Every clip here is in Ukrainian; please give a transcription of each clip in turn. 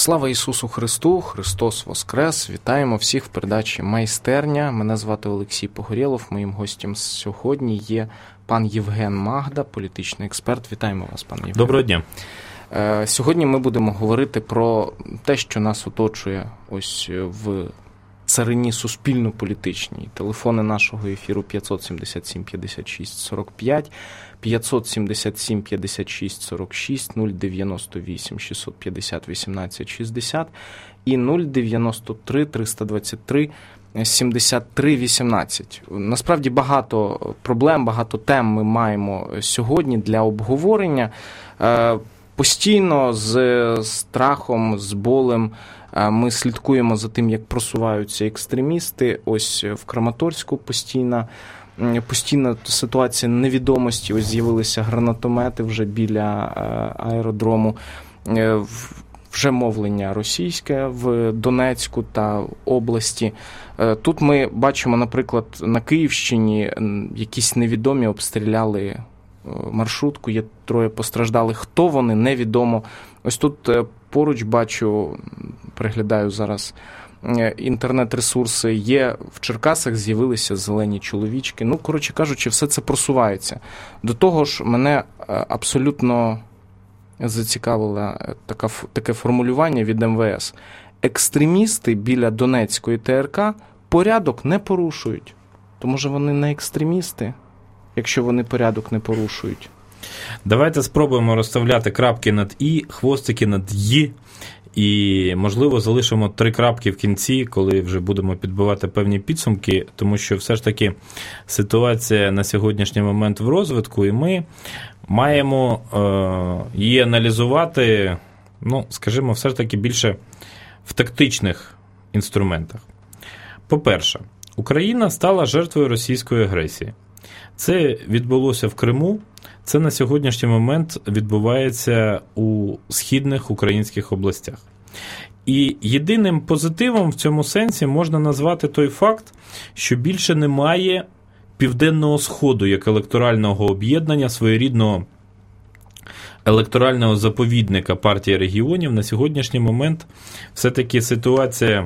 Слава Ісусу Христу! Христос Воскрес! Вітаємо всіх в передачі «Майстерня». Мене звати Олексій Погорєлов. Моїм гостем сьогодні є пан Євген Магда, політичний експерт. Вітаємо вас, пан Євген. Доброго дня. Сьогодні ми будемо говорити про те, що нас оточує ось в царині суспільно-політичній. Телефони нашого ефіру 577 56 45, 577 56 46, 098 650 18 60 і 093 323 73 18. Насправді багато проблем, багато тем ми маємо сьогодні для обговорення. Постійно з страхом, з болем ми слідкуємо за тим, як просуваються екстремісти. Ось в Краматорську постійна ситуація невідомості. Ось з'явилися гранатомети вже біля аеродрому. Вже мовлення російське в Донецьку та області. Тут ми бачимо, наприклад, на Київщині якісь невідомі обстріляли маршрутку, є 3 постраждалих. Хто вони, невідомо. Ось тут поруч бачу, переглядаю зараз інтернет-ресурси, є в Черкасах з'явилися зелені чоловічки. Ну, коротше кажучи, все це просувається. До того ж, мене абсолютно зацікавило таке формулювання від МВС. Екстремісти біля Донецької ТРК порядок не порушують. То, може, вони не екстремісти, якщо вони порядок не порушують? Давайте спробуємо розставляти крапки над «і», хвостики над «ї». І, можливо, залишимо 3 крапки в кінці, коли вже будемо підбивати певні підсумки, тому що все ж таки ситуація на сьогоднішній момент в розвитку, і ми маємо її аналізувати, скажімо, все ж таки більше в тактичних інструментах. По-перше, Україна стала жертвою російської агресії. Це відбулося в Криму, це на сьогоднішній момент відбувається у східних українських областях. І єдиним позитивом в цьому сенсі можна назвати той факт, що більше немає Південного Сходу як електорального об'єднання, своєрідного електорального заповідника партії регіонів. На сьогоднішній момент все-таки ситуація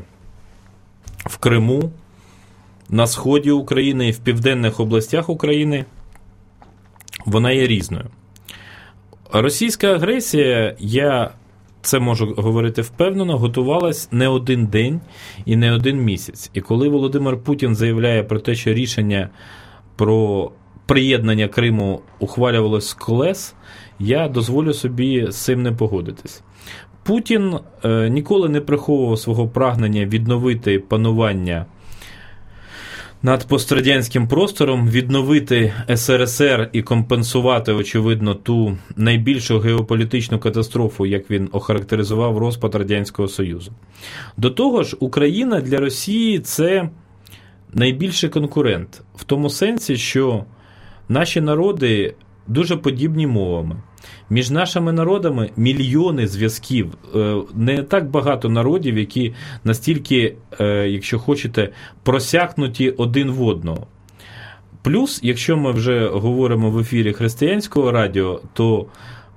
в Криму, на сході України і в південних областях України, вона є різною. Російська агресія, я це можу говорити впевнено, готувалась не один день і не один місяць. І коли Володимир Путін заявляє про те, що рішення про приєднання Криму ухвалювалось з колес, я дозволю собі з цим не погодитись. Путін ніколи не приховував свого прагнення відновити панування над пострадянським простором, відновити СРСР і компенсувати, очевидно, ту найбільшу геополітичну катастрофу, як він охарактеризував розпад Радянського Союзу. До того ж, Україна для Росії – це найбільший конкурент. В тому сенсі, що наші народи дуже подібні мовами. Між нашими народами мільйони зв'язків. Не так багато народів, які настільки, якщо хочете, просякнуті один в одного. Плюс, якщо ми вже говоримо в ефірі Християнського радіо, то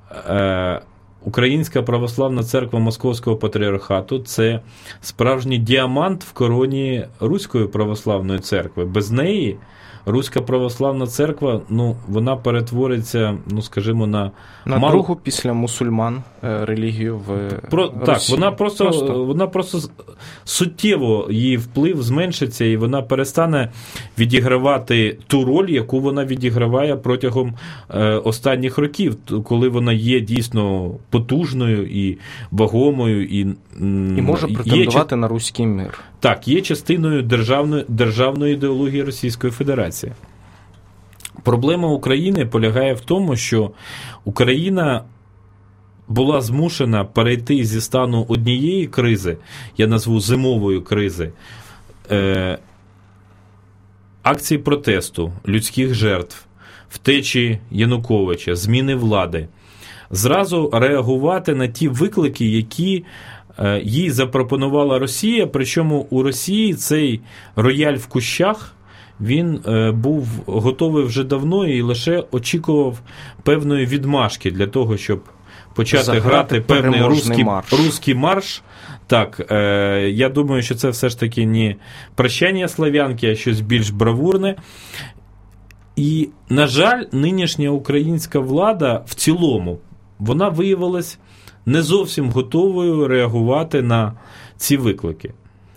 Українська православна церква Московського патріархату – це справжній діамант в короні Руської православної церкви. Без неї Руська православна церква, вона перетвориться, скажімо, на другу після мусульман релігію в Росії. Так, вона просто суттєво, її вплив зменшиться, і вона перестане відігравати ту роль, яку вона відіграває протягом останніх років, коли вона є дійсно потужною і вагомою. І може претендувати на руський мир. Так, є частиною державної ідеології Російської Федерації. Проблема України полягає в тому, що Україна була змушена перейти зі стану однієї кризи, я назву зимової кризи, акцій протесту, людських жертв, втечі Януковича, зміни влади, зразу реагувати на ті виклики, які їй запропонувала Росія, причому у Росії цей рояль в кущах, він був готовий вже давно і лише очікував певної відмашки для того, щоб почати грати певний русський марш. Так, я думаю, що це все ж таки не прощання слав'янки, а щось більш бравурне. І, на жаль, нинішня українська влада в цілому, вона виявилась не зовсім готовою реагувати на ці виклики.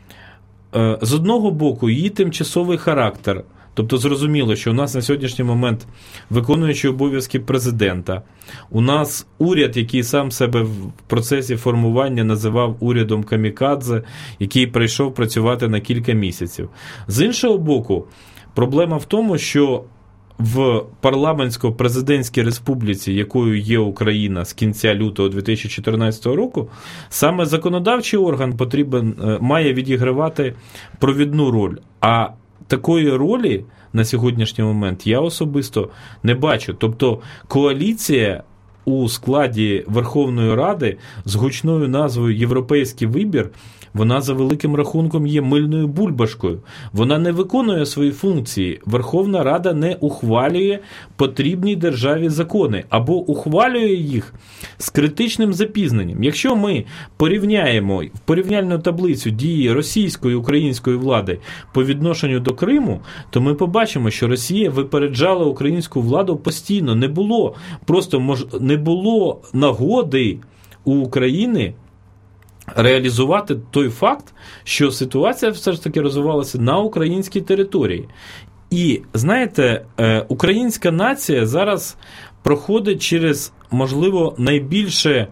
З одного боку, її тимчасовий характер, тобто зрозуміло, що у нас на сьогоднішній момент виконуючий обов'язки президента, у нас уряд, який сам себе в процесі формування називав урядом камікадзе, який прийшов працювати на кілька місяців. З іншого боку, проблема в тому, що в парламентсько-президентській республіці, якою є Україна з кінця лютого 2014 року, саме законодавчий орган має відігравати провідну роль. А такої ролі на сьогоднішній момент я особисто не бачу. Тобто коаліція у складі Верховної Ради з гучною назвою «Європейський вибір», вона за великим рахунком є мильною бульбашкою. Вона не виконує свої функції. Верховна Рада не ухвалює потрібні державі закони або ухвалює їх з критичним запізненням. Якщо ми порівняємо в порівняльну таблицю дії російської і української влади по відношенню до Криму, то ми побачимо, що Росія випереджала українську владу постійно. Не було нагоди у України реалізувати той факт, що ситуація все ж таки розвивалася на українській території. І, знаєте, українська нація зараз проходить через, можливо, найбільше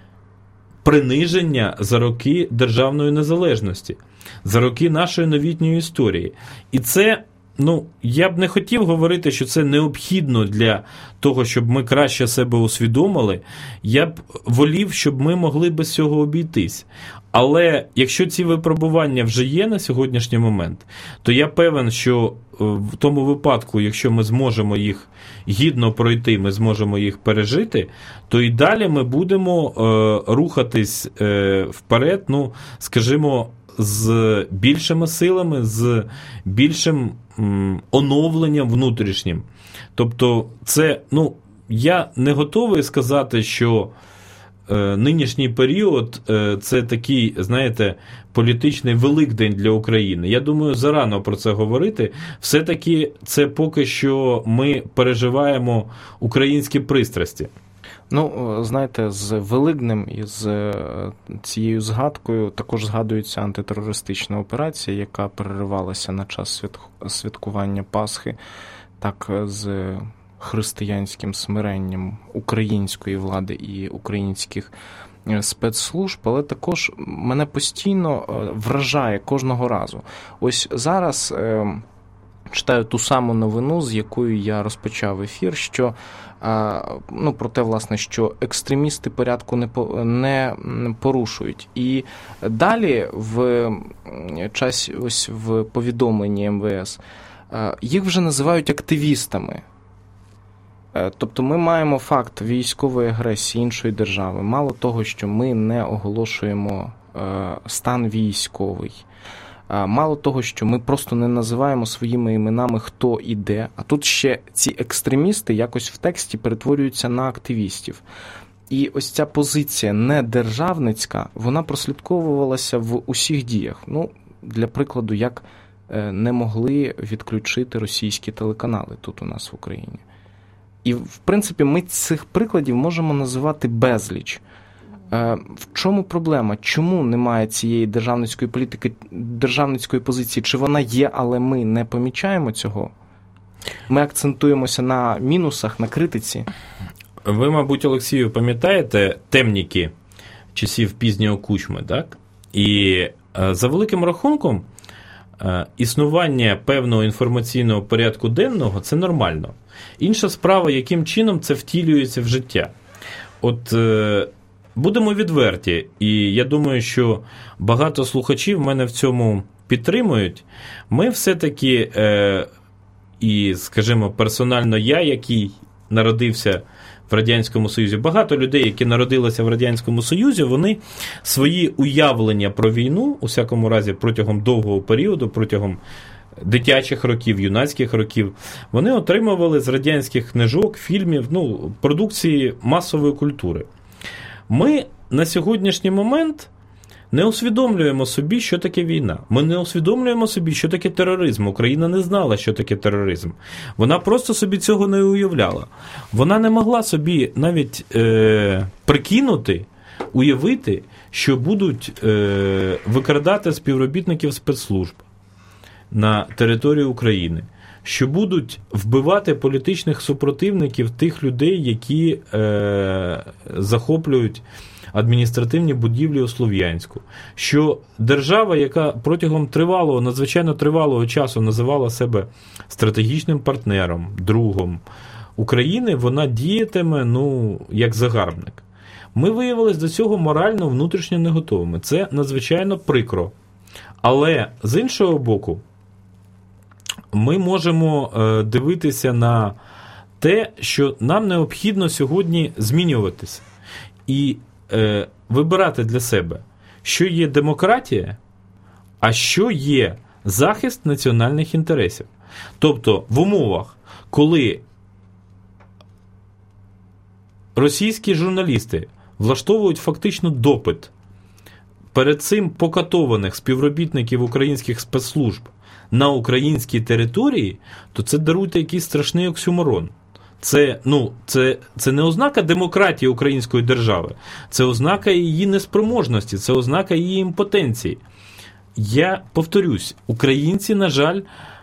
приниження за роки державної незалежності, за роки нашої новітньої історії. І це, я б не хотів говорити, що це необхідно для того, щоб ми краще себе усвідомили. Я б волів, щоб ми могли без цього обійтись. Але якщо ці випробування вже є на сьогоднішній момент, то я певен, що в тому випадку, якщо ми зможемо їх гідно пройти, ми зможемо їх пережити, то і далі ми будемо рухатись вперед, скажімо, з більшими силами, з більшим оновленням внутрішнім. Тобто це, я не готовий сказати, що нинішній період це такий, знаєте, політичний великдень для України. Я думаю, зарано про це говорити. Все-таки це поки що ми переживаємо українські пристрасті. Знаєте, з Великднем і з цією згадкою також згадується антитерористична операція, яка переривалася на час святкування Пасхи, так з християнським смиренням української влади і українських спецслужб, але також мене постійно вражає кожного разу. Ось зараз читаю ту саму новину, з якою я розпочав ефір, що про те, власне, що екстремісти порядку не порушують. І далі в часі, ось в повідомленні МВС, їх вже називають активістами. Тобто ми маємо факт військової агресії іншої держави. Мало того, що ми не оголошуємо стан військовий. Мало того, що ми просто не називаємо своїми іменами, хто і де, а тут ще ці екстремісти якось в тексті перетворюються на активістів. І ось ця позиція недержавницька, вона прослідковувалася в усіх діях. Для прикладу, як не могли відключити російські телеканали тут у нас в Україні. І, в принципі, ми цих прикладів можемо називати безліч. В чому проблема? Чому немає цієї державницької політики, державницької позиції? Чи вона є, але ми не помічаємо цього? Ми акцентуємося на мінусах, на критиці. Ви, мабуть, Олексію, пам'ятаєте темніки часів пізнього Кучми, так? І за великим рахунком існування певного інформаційного порядку денного – це нормально. Інша справа, яким чином це втілюється в життя. Будемо відверті, і я думаю, що багато слухачів мене в цьому підтримують. Ми все-таки, і, скажімо, персонально я, який народився в Радянському Союзі, багато людей, які народилися в Радянському Союзі, вони свої уявлення про війну, у всякому разі, протягом довгого періоду, протягом дитячих років, юнацьких років, вони отримували з радянських книжок, фільмів, продукції масової культури. Ми на сьогоднішній момент не усвідомлюємо собі, що таке війна. Ми не усвідомлюємо собі, що таке тероризм. Україна не знала, що таке тероризм. Вона просто собі цього не уявляла. Вона не могла собі навіть прикинути, уявити, що будуть викрадати співробітників спецслужб на території України, що будуть вбивати політичних супротивників тих людей, які захоплюють адміністративні будівлі у Слов'янську, що держава, яка протягом надзвичайно тривалого часу називала себе стратегічним партнером, другом України, вона діятиме, як загарбник. Ми виявилися до цього морально, внутрішньо не готовими. Це надзвичайно прикро. Але, з іншого боку, ми можемо дивитися на те, що нам необхідно сьогодні змінюватися. І вибирати для себе, що є демократія, а що є захист національних інтересів. Тобто, в умовах, коли російські журналісти влаштовують фактично допит перед цим покатованих співробітників українських спецслужб на українській території, то це, даруйте, якийсь страшний оксюморон. Це не ознака демократії української держави, це ознака її неспроможності, це ознака її імпотенції. Я повторюсь, українці, на жаль,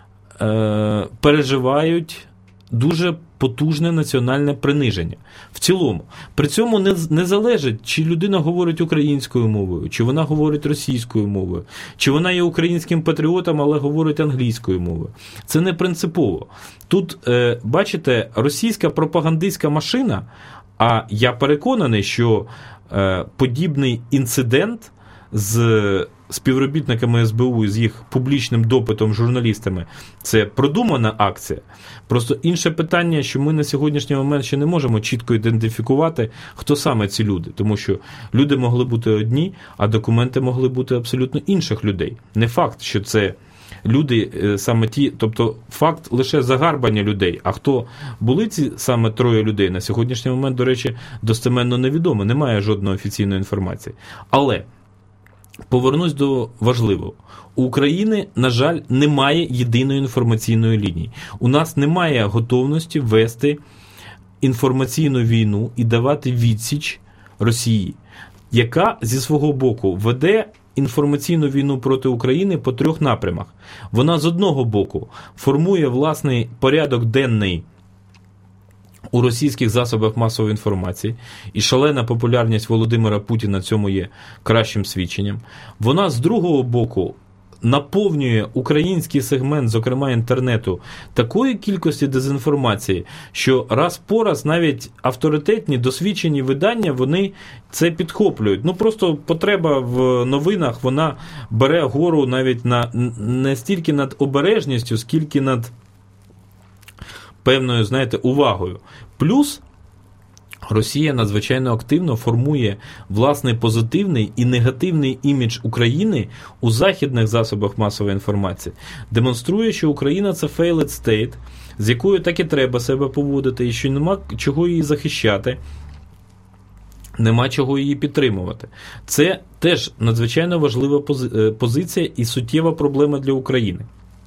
переживають дуже потужне національне приниження. В цілому. При цьому не залежить, чи людина говорить українською мовою, чи вона говорить російською мовою, чи вона є українським патріотом, але говорить англійською мовою. Це не принципово. Тут, бачите, російська пропагандистська машина, а я переконаний, що подібний інцидент з співробітниками СБУ і з їх публічним допитом журналістами – це продумана акція. Просто інше питання, що ми на сьогоднішній момент ще не можемо чітко ідентифікувати, хто саме ці люди. Тому що люди могли бути одні, а документи могли бути абсолютно інших людей. Не факт, що це люди саме ті, тобто факт лише загарбання людей. А хто були ці саме троє людей, на сьогоднішній момент, до речі, достеменно невідомо. Немає жодної офіційної інформації. Але повернусь до важливого. У України, на жаль, немає єдиної інформаційної лінії. У нас немає готовності вести інформаційну війну і давати відсіч Росії, яка зі свого боку веде інформаційну війну проти України по трьох напрямах. Вона з одного боку формує власний порядок денний у російських засобах масової інформації, і шалена популярність Володимира Путіна цьому є кращим свідченням. Вона з другого боку наповнює український сегмент, зокрема інтернету, такої кількості дезінформації, що раз по раз навіть авторитетні, досвідчені видання, вони це підхоплюють. Просто потреба в новинах, вона бере гору навіть не стільки над обережністю, скільки над певною, увагою. Плюс Росія надзвичайно активно формує власний позитивний і негативний імідж України у західних засобах масової інформації. Демонструє, що Україна – це failed state, з якою так і треба себе поводити, і що нема чого її захищати, нема чого її підтримувати. Це теж надзвичайно важлива позиція і суттєва проблема для України.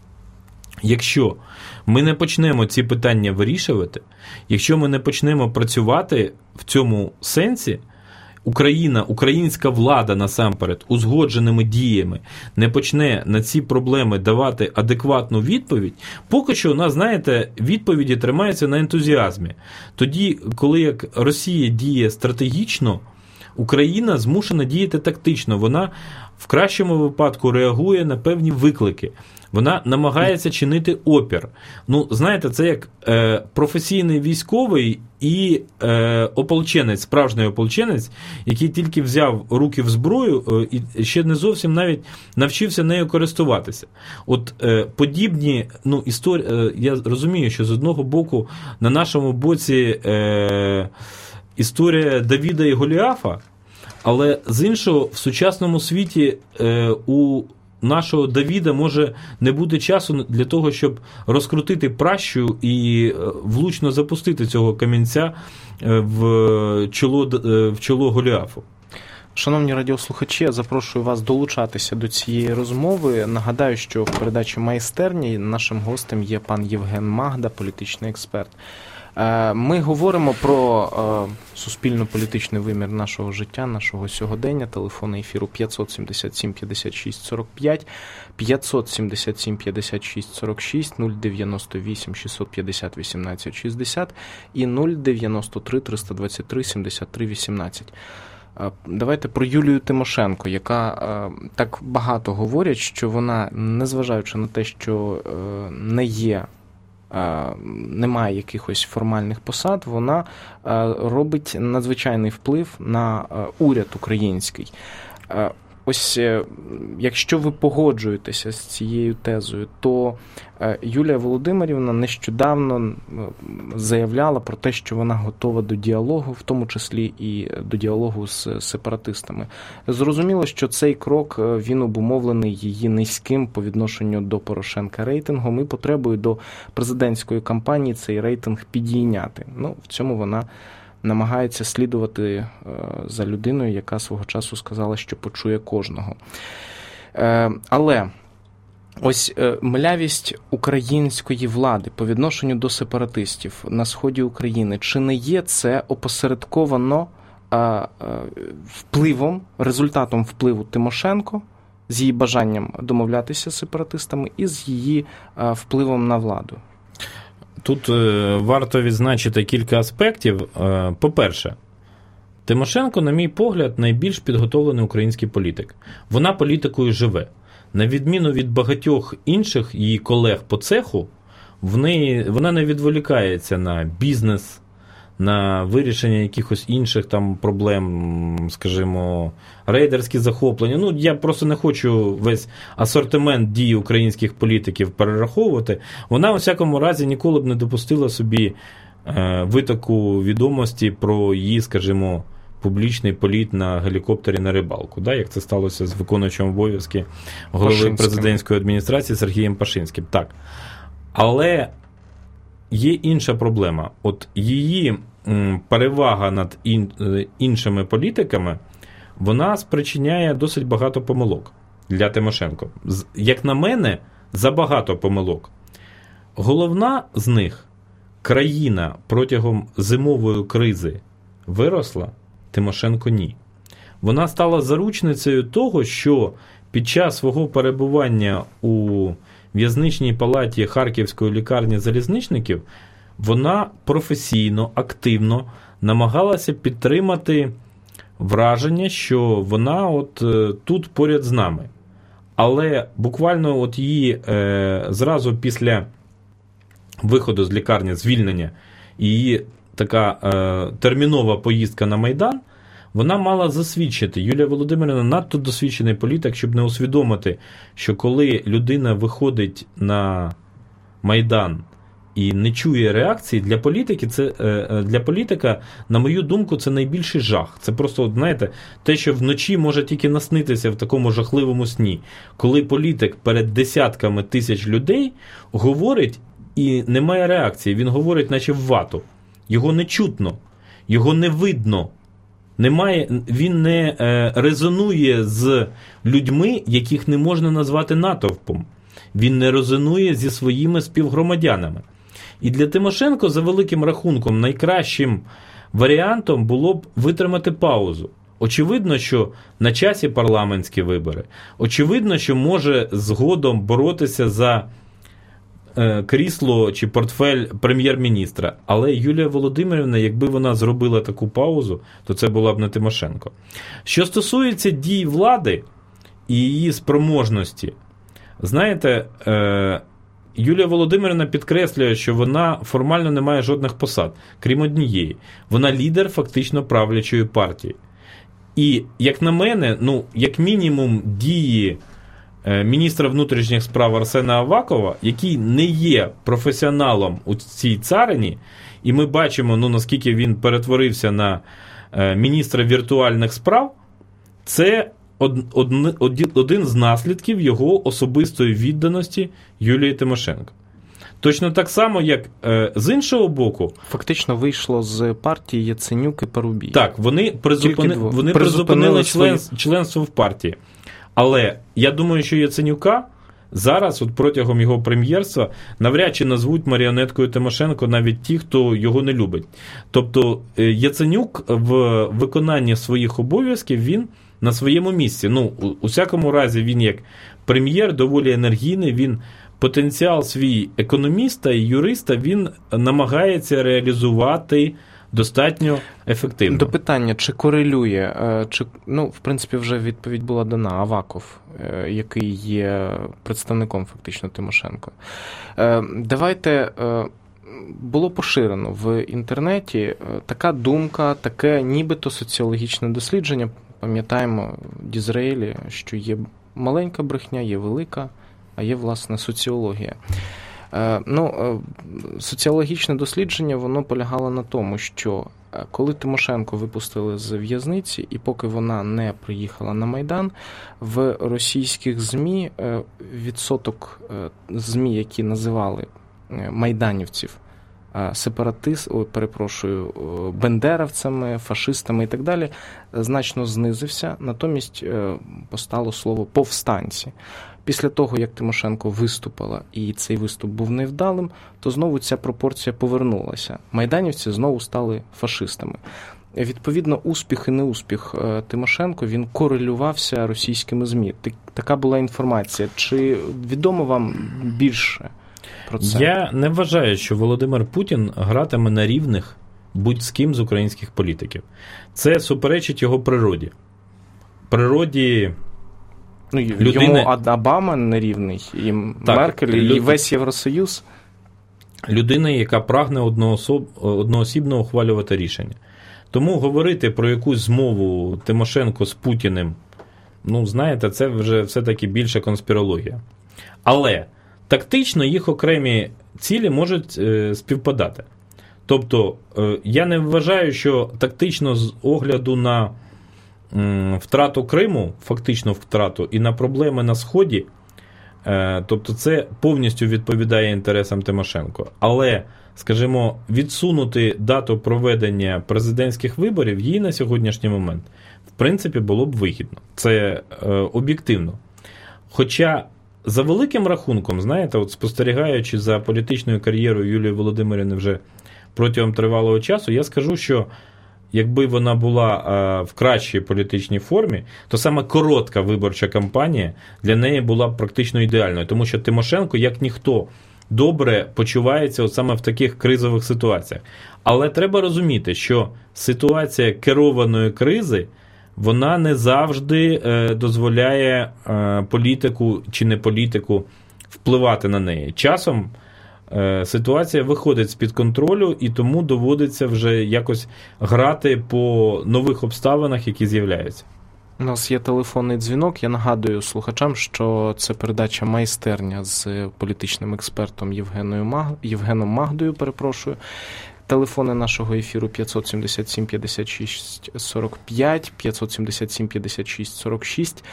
Якщо ми не почнемо ці питання вирішувати, якщо ми не почнемо працювати в цьому сенсі, українська влада насамперед узгодженими діями не почне на ці проблеми давати адекватну відповідь, поки що у нас, відповіді тримаються на ентузіазмі. Тоді, коли як Росія діє стратегічно, Україна змушена діяти тактично. Вона в кращому випадку реагує на певні виклики. Вона намагається чинити опір. Це як професійний військовий і ополченець, справжній ополченець, який тільки взяв руки в зброю і ще не зовсім навіть навчився нею користуватися. Подібні історії, я розумію, що з одного боку на нашому боці історія Давіда і Голіафа, але з іншого в сучасному світі у нашого Давіда може не бути часу для того, щоб розкрутити пращу і влучно запустити цього камінця в чоло Голіафу. Шановні радіослухачі, я запрошую вас долучатися до цієї розмови. Нагадаю, що в передачі «Майстерня» нашим гостем є пан Євген Магда, політичний експерт. Ми говоримо про суспільно-політичний вимір нашого життя, нашого сьогодення. Телефон ефіру 577 56 45, 577 56 46, 098 650 18 60 і 093 323 73 18. Давайте про Юлію Тимошенко, яка так багато говорять, що вона, незважаючи на те, що немає якихось формальних посад, вона робить надзвичайний вплив на уряд український. Ось, якщо ви погоджуєтеся з цією тезою, то Юлія Володимирівна нещодавно заявляла про те, що вона готова до діалогу, в тому числі і до діалогу з сепаратистами. Зрозуміло, що цей крок, він обумовлений її низьким по відношенню до Порошенка рейтингом і потребою до президентської кампанії цей рейтинг підійняти. В цьому вона намагається слідувати за людиною, яка свого часу сказала, що почує кожного. Але ось млявість української влади по відношенню до сепаратистів на сході України, чи не є це опосередковано результатом впливу Тимошенко з її бажанням домовлятися з сепаратистами і з її впливом на владу? Тут варто відзначити кілька аспектів. По-перше, Тимошенко, на мій погляд, найбільш підготовлений український політик. Вона політикою живе. На відміну від багатьох інших її колег по цеху, вона не відволікається на бізнес, на вирішення якихось інших там проблем, скажімо, рейдерські захоплення. Я просто не хочу весь асортимент дій українських політиків перераховувати. Вона, у всякому разі, ніколи б не допустила собі витоку відомості про її, скажімо, публічний політ на гелікоптері на рибалку, як це сталося з виконуючим обов'язки голови президентської адміністрації Сергієм Пашинським. Так. Але є інша проблема. От її перевага над іншими політиками, вона спричиняє досить багато помилок для Тимошенко. Як на мене, забагато помилок. Головна з них – країна протягом зимової кризи виросла, Тимошенко – ні. Вона стала заручницею того, що під час свого перебування у в'язничній палаті Харківської лікарні залізничників вона професійно, активно намагалася підтримати враження, що вона от тут поряд з нами. Але буквально от її зразу після виходу з лікарні, звільнення, і її така термінова поїздка на Майдан, вона мала засвідчити. Юлія Володимирівна надто досвідчений політик, щоб не усвідомити, що коли людина виходить на Майдан і не чує реакції, для політика, на мою думку, це найбільший жах. Це просто, знаєте, те, що вночі може тільки наснитися в такому жахливому сні. Коли політик перед десятками тисяч людей говорить і немає реакції. Він говорить, наче в вату. Його не чутно, його не видно. Він не резонує з людьми, яких не можна назвати натовпом. Він не резонує зі своїми співгромадянами. І для Тимошенко, за великим рахунком, найкращим варіантом було б витримати паузу. Очевидно, що на часі парламентські вибори. Очевидно, що може згодом боротися за крісло чи портфель прем'єр-міністра. Але Юлія Володимирівна, якби вона зробила таку паузу, то це була б не Тимошенко. Що стосується дій влади і її спроможності, знаєте, Юлія Володимирівна підкреслює, що вона формально не має жодних посад, крім однієї. Вона лідер фактично правлячої партії. І, як на мене, як мінімум дії міністра внутрішніх справ Арсена Авакова, який не є професіоналом у цій царині, і ми бачимо, наскільки він перетворився на міністра віртуальних справ, це один з наслідків його особистої відданості Юлії Тимошенко. Точно так само, як з іншого боку... Фактично вийшло з партії Яценюк і Парубій. Так, вони призупинили членство в партії. Але я думаю, що Яценюка зараз, протягом його прем'єрства, навряд чи назвуть маріонеткою Тимошенко навіть ті, хто його не любить. Тобто Яценюк в виконанні своїх обов'язків, він на своєму місці. У всякому разі, він як прем'єр доволі енергійний, він потенціал свій економіста і юриста він намагається реалізувати достатньо ефективно. До питання, чи корелює, в принципі, вже відповідь була дана, Аваков, який є представником фактично Тимошенко. Давайте, було поширено в інтернеті така думка, таке нібито соціологічне дослідження, пам'ятаємо, Дізраїлі, що є маленька брехня, є велика, а є, власне, соціологія. Соціологічне дослідження, воно полягало на тому, що коли Тимошенко випустили з в'язниці, і поки вона не приїхала на Майдан, в російських ЗМІ відсоток ЗМІ, які називали майданівців бендеровцями, фашистами і так далі, значно знизився, натомість постало слово «повстанці». Після того, як Тимошенко виступила, і цей виступ був невдалим, то знову ця пропорція повернулася. Майданівці знову стали фашистами. Відповідно, успіх і неуспіх Тимошенко, він корелювався російськими ЗМІ. Така була інформація. Чи відомо вам більше про це? Я не вважаю, що Володимир Путін гратиме на рівних будь з ким з українських політиків. Це суперечить його природі. Йому Обама нерівний, і Меркель, і весь Євросоюз. Людина, яка прагне одноосібно ухвалювати рішення. Тому говорити про якусь змову Тимошенко з Путіним, знаєте, це вже все-таки більше конспірологія. Але тактично їх окремі цілі можуть співпадати. Тобто, я не вважаю, що тактично з огляду на втрату Криму, фактично втрату, і на проблеми на Сході, тобто це повністю відповідає інтересам Тимошенко. Але, скажімо, відсунути дату проведення президентських виборів їй на сьогоднішній момент, в принципі, було б вигідно. Це об'єктивно. Хоча, за великим рахунком, знаєте, спостерігаючи за політичною кар'єрою Юлії Володимирівни вже протягом тривалого часу, я скажу, що якби вона була в кращій політичній формі, то саме коротка виборча кампанія для неї була б практично ідеальною. Тому що Тимошенко, як ніхто, добре почувається саме в таких кризових ситуаціях. Але треба розуміти, що ситуація керованої кризи, вона не завжди дозволяє політику чи не політику впливати на неї. Часом ситуація виходить з-під контролю, і тому доводиться вже якось грати по нових обставинах, які з'являються. У нас є телефонний дзвінок. Я нагадую слухачам, що це передача «Майстерня» з політичним експертом Євгеном Магдою. Телефони нашого ефіру 577 56 45, 577 56 46,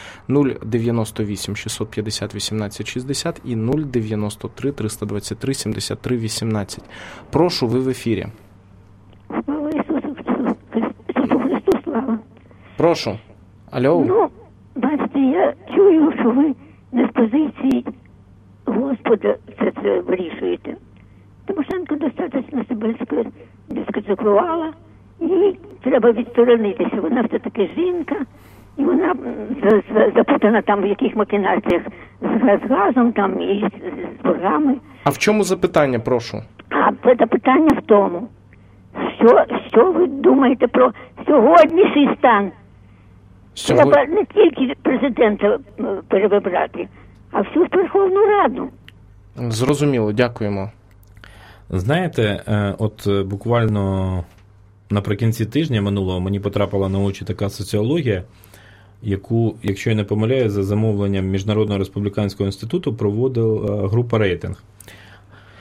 098 650 18 60 і 093 323 73 18. Прошу, ви в ефірі. Слава Ісусу Христу, слава. Прошу. Алло. Бачите, я чую, що ви не з позиції Господа це вирішуєте. Тимошенко достатньо себе дискредитувала, їй треба відсторонитися. Вона все-таки жінка, і вона запутана там в яких макінаціях з газом там і з боргами. А в чому запитання, прошу? Запитання в тому, що ви думаєте про сьогоднішній стан? Треба не тільки президента перевибрати, а всю Верховну Раду. Зрозуміло, дякуємо. Знаєте, буквально наприкінці тижня минулого мені потрапила на очі така соціологія, яку, якщо я не помиляюсь, за замовленням Міжнародного республіканського інституту проводила група «Рейтинг».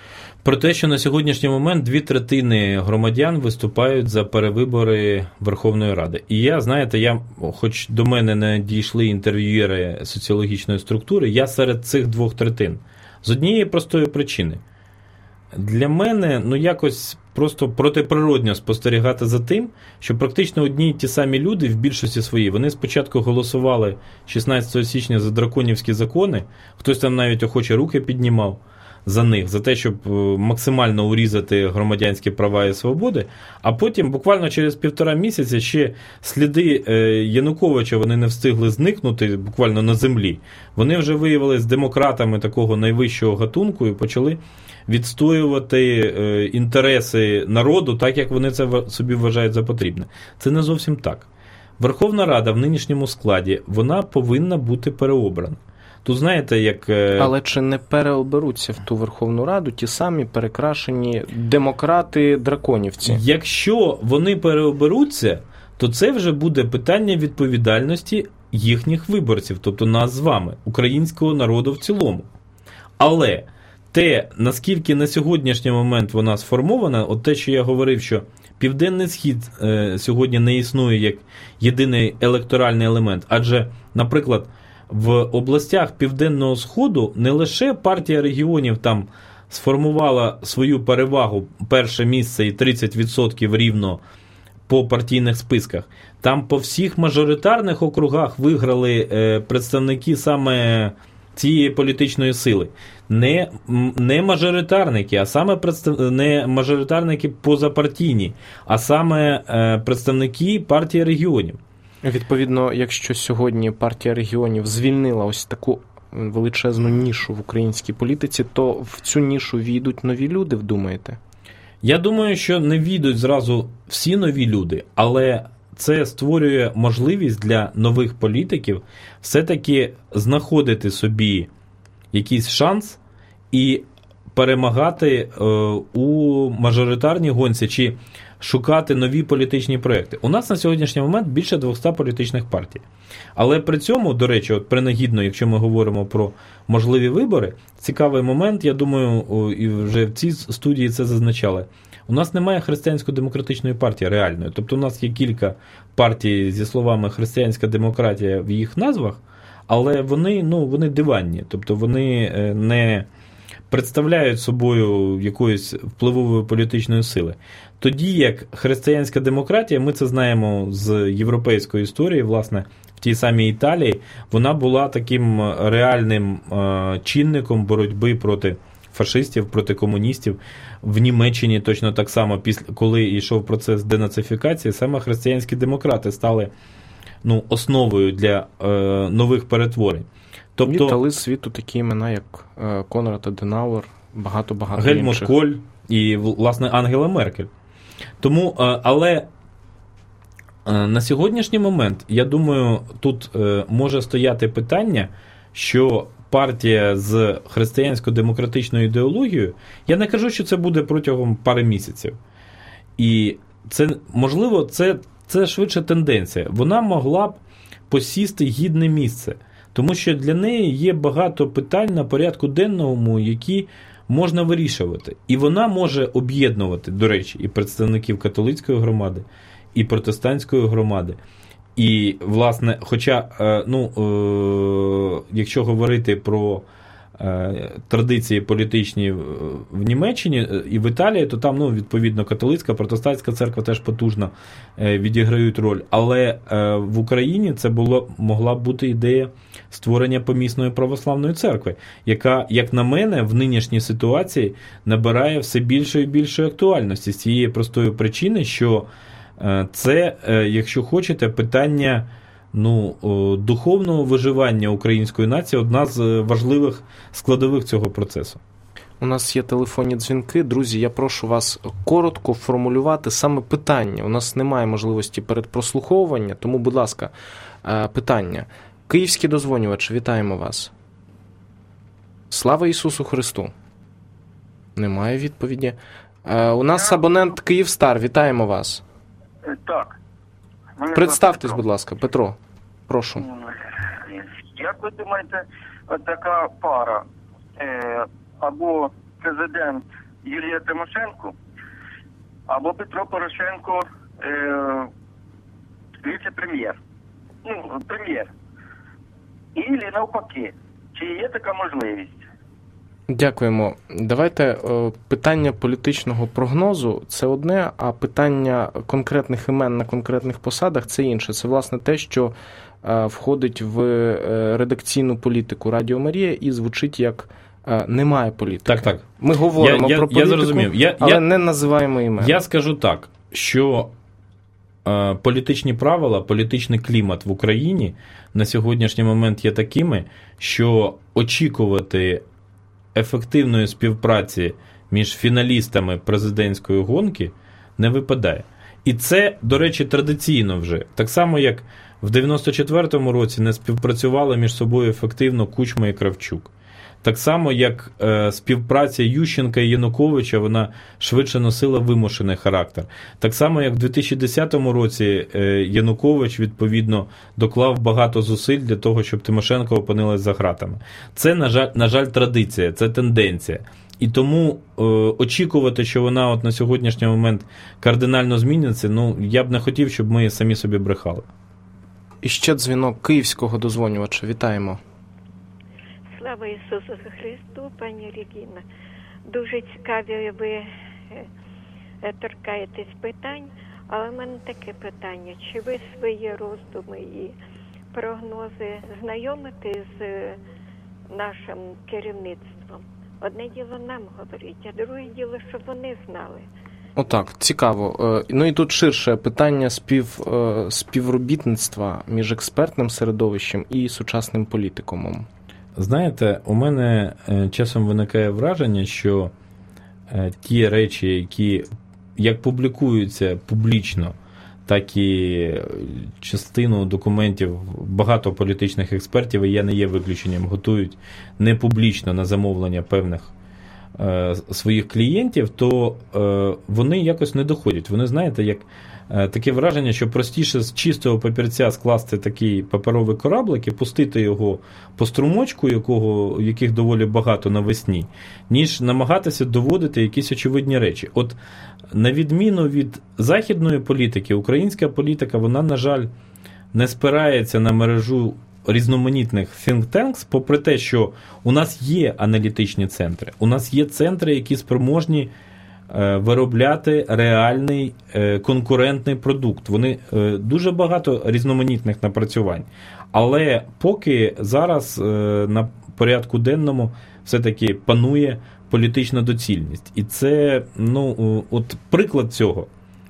Про те, що на сьогоднішній момент 2/3 громадян виступають за перевибори Верховної Ради. І я, знаєте, хоч до мене не дійшли інтерв'юєри соціологічної структури, я серед цих 2/3. З однієї простої причини. Для мене, якось просто протиприродньо спостерігати за тим, що практично одні й ті самі люди в більшості своїй, вони спочатку голосували 16 січня за драконівські закони, хтось там навіть охоче руки піднімав за них, за те, щоб максимально урізати громадянські права і свободи, а потім буквально через 1,5 місяця ще сліди Януковича вони не встигли зникнути буквально на землі. Вони вже виявилися демократами такого найвищого гатунку і почали відстоювати інтереси народу так, як вони це собі вважають за потрібне. Це не зовсім так. Верховна Рада в нинішньому складі, вона повинна бути переобрана. Тут знаєте, як... Але чи не переоберуться в ту Верховну Раду ті самі перекрашені демократи-драконівці? Якщо вони переоберуться, то це вже буде питання відповідальності їхніх виборців, тобто нас з вами, українського народу в цілому. Але те, наскільки на сьогоднішній момент вона сформована, от те, що я говорив, що Південний Схід сьогодні не існує як єдиний електоральний елемент, адже, наприклад, в областях Південного Сходу не лише партія регіонів там сформувала свою перевагу, перше місце і 30% рівно по партійних списках. Там по всіх мажоритарних округах виграли представники саме цієї політичної сили. Не мажоритарники, а саме не мажоритарники позапартійні, а саме представники партії регіонів. Відповідно, якщо сьогодні партія регіонів звільнила ось таку величезну нішу в українській політиці, то в цю нішу війдуть нові люди, думаєте? Я думаю, що не війдуть зразу всі нові люди, але це створює можливість для нових політиків все-таки знаходити собі якийсь шанс і перемагати у мажоритарній гонці чи шукати нові політичні проекти. У нас на сьогоднішній момент більше 200 політичних партій. Але при цьому, до речі, от принагідно, якщо ми говоримо про можливі вибори, цікавий момент, я думаю, і вже в цій студії це зазначали. У нас немає християнсько-демократичної партії реальної. Тобто у нас є кілька партій зі словами християнська демократія в їх назвах, але вони диванні. Тобто вони не представляють собою якоїсь впливової політичної сили. Тоді як християнська демократія, ми це знаємо з європейської історії, власне, в тій самій Італії, вона була таким реальним чинником боротьби проти фашистів, проти комуністів. В Німеччині точно так само, коли йшов процес денацифікації, саме християнські демократи стали основою для нових перетворень. Тобто, дали світу такі імена, як Конрад Аденауер, багато-багато інших. Гельмут Коль і, власне, Ангела Меркель. Тому, але на сьогоднішній момент, я думаю, тут може стояти питання, що партія з християнсько-демократичною ідеологією, я не кажу, що це буде протягом пари місяців. І це, можливо, це швидше тенденція. Вона могла б посісти гідне місце. Тому що для неї є багато питань на порядку денному, які можна вирішувати. І вона може об'єднувати, до речі, і представників католицької громади, і протестантської громади. І, власне, хоча, якщо говорити про традиції політичні в Німеччині і в Італії, то там, відповідно, католицька, протестантська церква теж потужно відіграють роль. Але в Україні це могла б бути ідея створення помісної православної церкви, яка, як на мене, в нинішній ситуації набирає все більшої і більшої актуальності з цієї простої причини, що це, якщо хочете, питання духовного виживання української нації – одна з важливих складових цього процесу. У нас є телефонні дзвінки. Друзі, я прошу вас коротко формулювати саме питання. У нас немає можливості передпрослуховування, тому, будь ласка, питання. Київський дозвонювач, вітаємо вас. Слава Ісусу Христу. Немає відповіді. У нас абонент Київстар, вітаємо вас. Так. Представтесь, будь ласка, Петро, прошу. Як ви думаєте, така пара, або президент Юлія Тимошенко або Петро Порошенко віце-прем'єр. Ну, прем'єр. Ілі навпаки. Чи є така можливість? Дякуємо. Давайте питання політичного прогнозу – це одне, а питання конкретних імен на конкретних посадах – це інше. Це, власне, те, що входить в редакційну політику Радіо Марія і звучить як «немає політики». Так. Ми говоримо про політику, зрозумів. але не називаємо імен. Я скажу так, що політичні правила, політичний клімат в Україні на сьогоднішній момент є такими, що очікувати ефективної співпраці між фіналістами президентської гонки не випадає. І це, до речі, традиційно вже. Так само, як в 94-му році не співпрацювали між собою ефективно Кучма і Кравчук. Так само, як співпраця Ющенка і Януковича, вона швидше носила вимушений характер. Так само, як в 2010 році Янукович, відповідно, доклав багато зусиль для того, щоб Тимошенко опинилась за ґратами. Це, на жаль, традиція, це тенденція. І тому очікувати, що вона от на сьогоднішній момент кардинально зміниться, ну, я б не хотів, щоб ми самі собі брехали. І ще дзвінок київського дозвонювача. Вітаємо. Слава Ісусу Христу, пані Регіна. Дуже цікаві ви торкаєтесь питань, але в мене таке питання. Чи ви свої роздуми і прогнози знайомите з нашим керівництвом? Одне діло нам говорить, а друге діло, щоб вони знали. Отак, цікаво. Ну і тут ширше питання співробітництва між експертним середовищем і сучасним політикумом. Знаєте, у мене часом виникає враження, що ті речі, які як публікуються публічно, так і частину документів багато політичних експертів, і я не є виключенням, готують не публічно на замовлення певних своїх клієнтів, то вони якось не доходять. Вони, знаєте, як таке враження, що простіше з чистого папірця скласти такий паперовий кораблик і пустити його по струмочку, яких доволі багато навесні, ніж намагатися доводити якісь очевидні речі. От на відміну від західної політики, українська політика, вона, на жаль, не спирається на мережу різноманітних think tanks, попри те, що у нас є аналітичні центри, у нас є центри, які спроможні виробляти реальний конкурентний продукт. Вони дуже багато різноманітних напрацювань. Але поки зараз на порядку денному все-таки панує політична доцільність. І це, от приклад цього.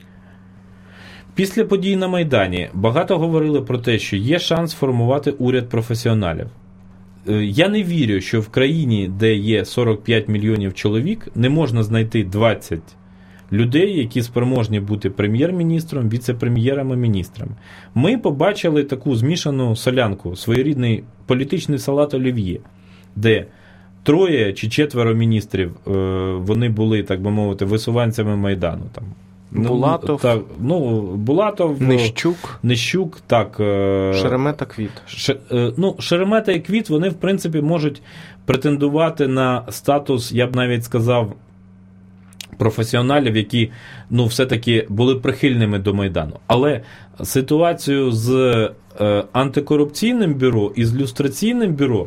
Після подій на Майдані багато говорили про те, що є шанс формувати уряд професіоналів. Я не вірю, що в країні, де є 45 мільйонів чоловік, не можна знайти 20 людей, які спроможні бути прем'єр-міністром, віце-прем'єрами, міністрами. Ми побачили таку змішану солянку, своєрідний політичний салат олів'є, де 3 чи 4 міністрів, вони були, так би мовити, висуванцями Майдану. Там. Булатов, Булатов, Нищук, так. Шеремета, Квіт. Шеремета і Квіт, вони, в принципі, можуть претендувати на статус, я б навіть сказав, професіоналів, які, все-таки були прихильними до Майдану. Але ситуацію з антикорупційним бюро і з люстраційним бюро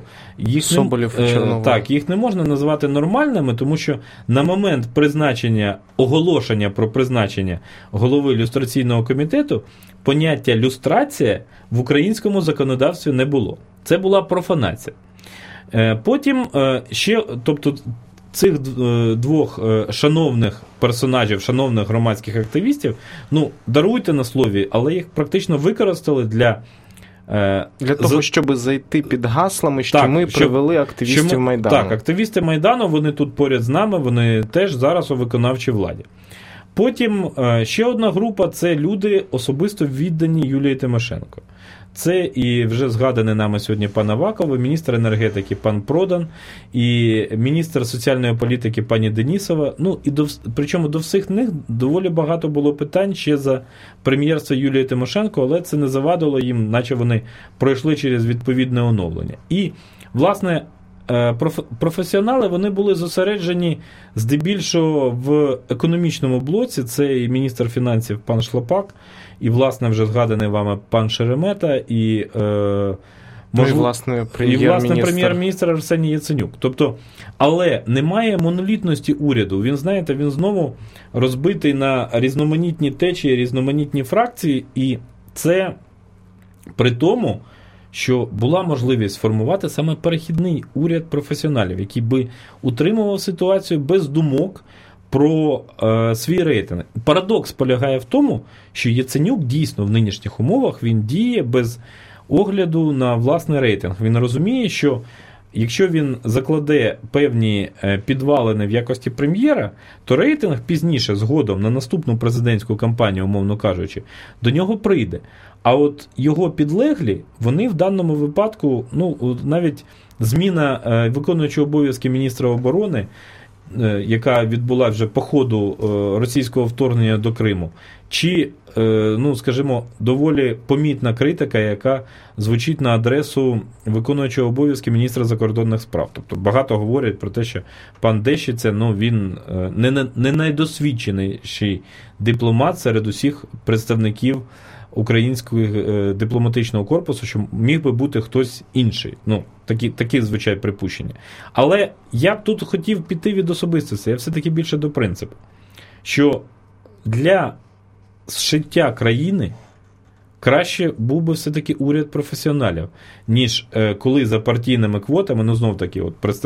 їх не можна назвати нормальними, тому що на момент оголошення про призначення голови люстраційного комітету поняття люстрація в українському законодавстві не було. Це була профанація. Потім ще, цих 2 шановних персонажів, шановних громадських активістів, даруйте на слові, але їх практично використали для того, щоб зайти під гаслами, що ми привели активістів Майдану. Так, активісти Майдану, вони тут поряд з нами, вони теж зараз у виконавчій владі. Потім ще одна група – це люди, особисто віддані Юлії Тимошенко. Це і вже згаданий нами сьогодні пан Аваков, міністр енергетики пан Продан, і міністр соціальної політики пані Денісова. Причому до всіх них доволі багато було питань ще за прем'єрства Юлії Тимошенко, але це не завадило їм, наче вони пройшли через відповідне оновлення. І, власне, професіонали, вони були зосереджені здебільшого в економічному блоці. Це і міністр фінансів пан Шлапак, і, власне, вже згаданий вами пан Шеремета, і власне, прем'єр-міністр Арсеній Яценюк. Тобто, але немає монолітності уряду. Він, знаєте, він знову розбитий на різноманітні течії, різноманітні фракції, і це при тому, що була можливість сформувати саме перехідний уряд професіоналів, який би утримував ситуацію без думок про свій рейтинг. Парадокс полягає в тому, що Яценюк дійсно в нинішніх умовах він діє без огляду на власний рейтинг. Він розуміє, що якщо він закладе певні підвалини в якості прем'єра, то рейтинг пізніше, згодом, на наступну президентську кампанію, умовно кажучи, до нього прийде. А от його підлеглі, вони в даному випадку, навіть зміна виконуючого обов'язки міністра оборони, яка відбула вже по ходу російського вторгнення до Криму, чи, скажімо, доволі помітна критика, яка звучить на адресу виконуючого обов'язки міністра закордонних справ. Тобто багато говорять про те, що пан Дещиця, він не найдосвідченіший дипломат серед усіх представників українського дипломатичного корпусу, що міг би бути хтось інший. Такі звичайні припущення. Але я б тут хотів піти від особистості, я все-таки більше до принципу, що для зшиття країни краще був би все-таки уряд професіоналів, ніж коли за партійними квотами, знов-таки,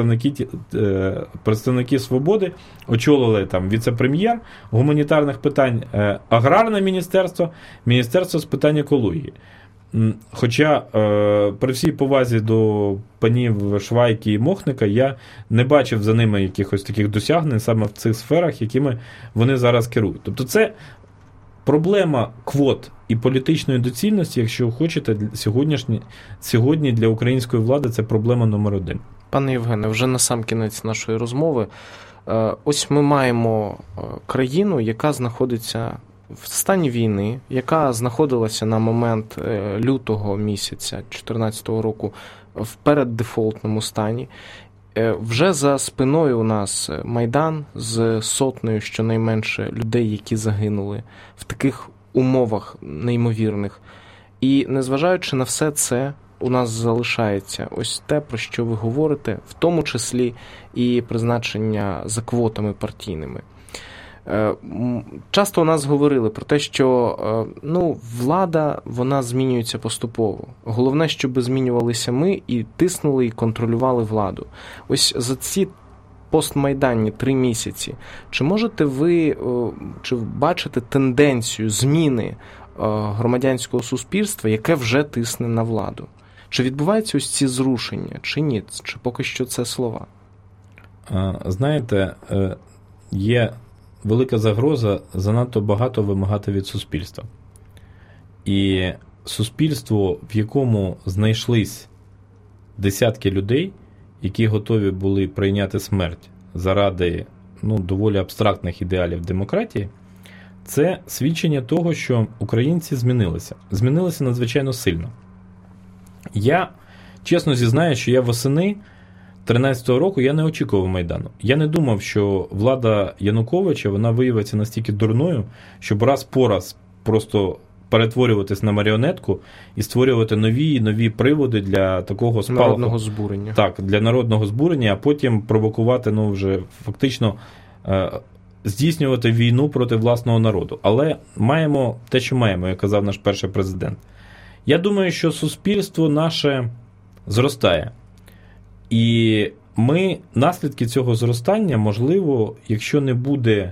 представники «Свободи» очолили там віце-прем'єр гуманітарних питань, аграрне міністерство, міністерство з питань екології. Хоча при всій повазі до панів Швайки і Мохника, я не бачив за ними якихось таких досягнень саме в цих сферах, якими вони зараз керують. Тобто це проблема квот і політичної доцільності, якщо хочете, сьогодні для української влади це проблема номер 1. Пане Євгене, вже на сам кінець нашої розмови. Ось ми маємо країну, яка знаходиться в стані війни, яка знаходилася на момент лютого місяця 2014 року в переддефолтному стані. Вже за спиною у нас Майдан з сотнею щонайменше людей, які загинули в таких умовах неймовірних. І незважаючи на все це, у нас залишається ось те, про що ви говорите, в тому числі і призначення за квотами партійними. Часто у нас говорили про те, що влада, вона змінюється поступово. Головне, щоб змінювалися ми і тиснули, і контролювали владу. Ось за ці постмайданні 3 місяці, чи можете ви, чи бачите тенденцію зміни громадянського суспільства, яке вже тисне на владу? Чи відбуваються ось ці зрушення, чи ні? Чи поки що це слова? Знаєте, є велика загроза занадто багато вимагати від суспільства. І суспільство, в якому знайшлись десятки людей, які готові були прийняти смерть заради доволі абстрактних ідеалів демократії, це свідчення того, що українці змінилися. Змінилися надзвичайно сильно. Я чесно зізнаю, що я восени 2013 року я не очікував Майдану. Я не думав, що влада Януковича, вона виявиться настільки дурною, щоб раз по раз просто перетворюватись на маріонетку і створювати нові приводи для такого спалаху. Народного збурення. Так, для народного збурення, а потім провокувати, вже фактично здійснювати війну проти власного народу. Але маємо те, що маємо, як казав наш перший президент. Я думаю, що суспільство наше зростає. І наслідки цього зростання, можливо, якщо не буде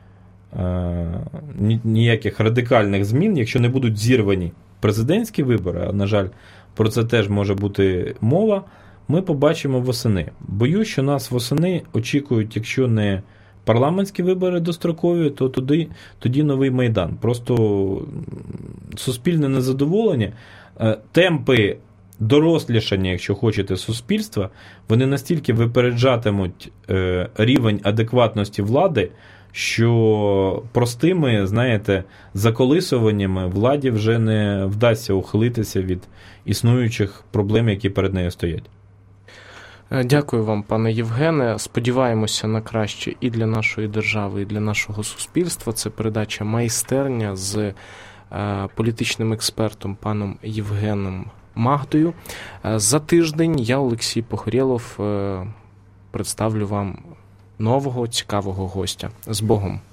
ніяких радикальних змін, якщо не будуть зірвані президентські вибори, а, на жаль, про це теж може бути мова, ми побачимо восени. Боюсь, що нас восени очікують, якщо не парламентські вибори дострокові, то тоді новий Майдан. Просто суспільне незадоволення, темпи дорослішання, якщо хочете, суспільства, вони настільки випереджатимуть рівень адекватності влади, що простими, заколисуваннями владі вже не вдасться ухилитися від існуючих проблем, які перед нею стоять. Дякую вам, пане Євгене. Сподіваємося на краще і для нашої держави, і для нашого суспільства. Це передача «Майстерня» з політичним експертом паном Євгеном Магдою. За тиждень я, Олексій Похорєлов, представлю вам нового цікавого гостя. З Богом!